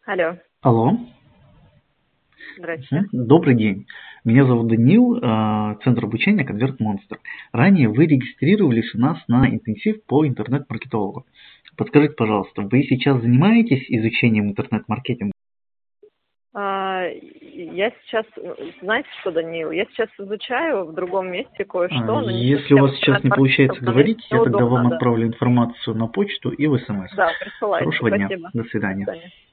Алло, Алло. здрасте. Добрый день. Меня зовут Даниил, Центр обучения Convert Monster. Ранее вы регистрировались у нас на интенсив по интернет-маркетологу. Подскажите, пожалуйста, вы сейчас занимаетесь изучением интернет-маркетинга? Я сейчас, знаете что, Даниил, я сейчас изучаю в другом месте кое-что, но не Если у совсем вас сейчас не получается интернет-маркетинг, но мне говорить, я тогда вам неудобно, да. отправлю информацию на почту и в СМС. Да, присылайте, Хорошего дня. спасибо. До До свидания. свидания.